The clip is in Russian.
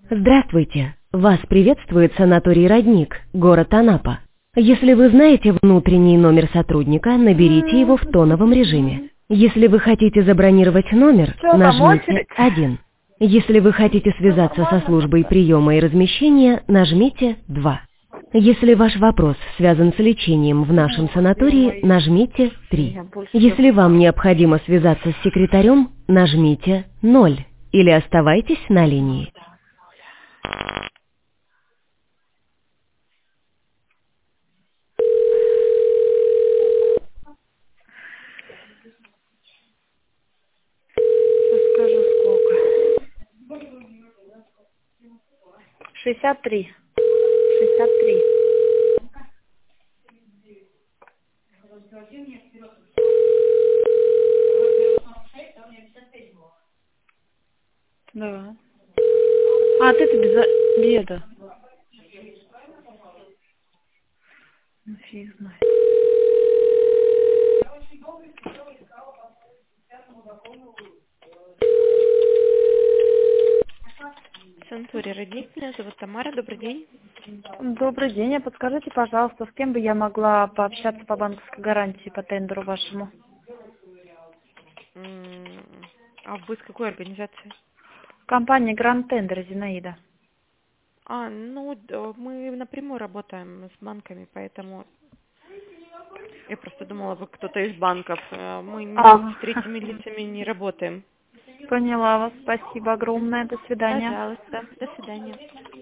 Здравствуйте! Вас приветствует санаторий «Родник», город Анапа. Если вы знаете внутренний номер сотрудника, наберите его в тоновом режиме. Если вы хотите забронировать номер, Что, там нажмите очередь? 1. Если вы хотите связаться со службой приема и размещения, нажмите 2. Если ваш вопрос связан с лечением в нашем санатории, нажмите 3. Я больше... Если вам необходимо связаться с секретарем, нажмите 0 или оставайтесь на линии. Скажу сколько. 63. 63. Да. А ты-то без еда. Ну, фиг знает. Санаторий «Родник», меня зовут Тамара, добрый день. Добрый день. А подскажите, пожалуйста, с кем бы я могла пообщаться по банковской гарантии по тендеру вашему? А вы с какой организации? Компания Гранд Тендер, Зинаида. Мы напрямую работаем с банками, поэтому я просто думала, вы кто-то из банков. Мы Ага. с третьими лицами не работаем. Поняла вас. Спасибо огромное. До свидания. Пожалуйста, до свидания.